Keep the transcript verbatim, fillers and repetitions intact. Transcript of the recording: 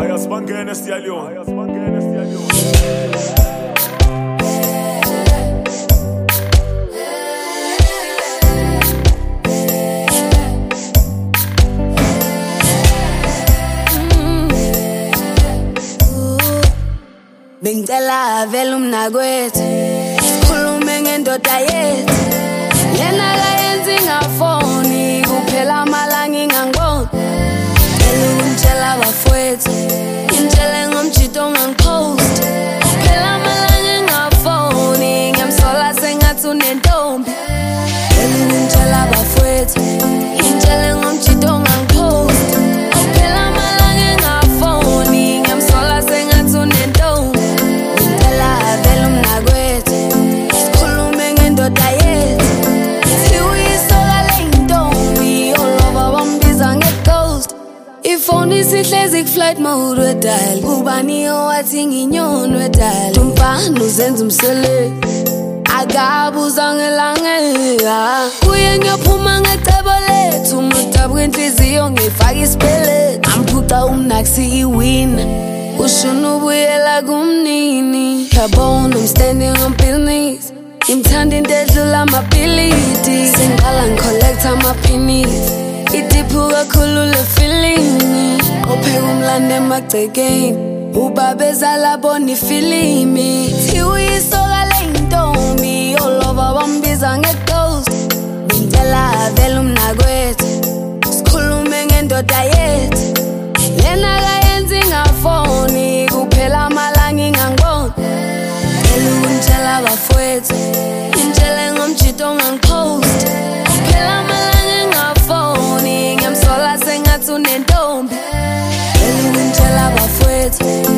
Ayasibangene siyaliyona. Ayasibangene siyaliyona. Bengicela vele umnakwethu sikhulume ngendoda yethu lena kayenzi ngafoni kuphela amalanga ingangiboni ngicela ukungitshela abafowethu ngitshele ngomjito ongangipost kuphela amalanga ingafoni ngiyamsola sengathi unentombi ngicela ukungitshela abafowethu ngitshele ngomjito ongangipost kuphela amalanga ingafoni ngiyamsola sengathi unentombi vele umnakwethu sikhulume ngendoda yethu thi uyisoka leyintombi oloba bambiza nge-ghost ifoni isihlezi ku-flight mode wedal kubani owathi nginyoni wedal umfana uzenza umsele akabuza ngelangeka kuye ngiyophuma ngecebo lethu umudabu kwenhliziyo ngifaka isipele ngamphuca umnaksi iwina ushuna ubuyela kumnini yabona I'm standing on business ngimthanda into edlula amabhilidi sengqala ngicollect amaphinizi idiphu kakhulu le feeling opheka umlando emagcekeni ubabezala bona ifilimi thi uyisoka leyintombi oloba bambiza nge-ghost ngicela vele umnakwethu sikhulume ngendoda yethu lena kayenzi ngafoni kuphela amalanga ingangiboni ngicela ukungitshela abafowethu ngitshele ngomjito ongangipost kuphela amalanga ingafoni ngiyamsola sengathi unentombi ngicela ukungitshela abafowethu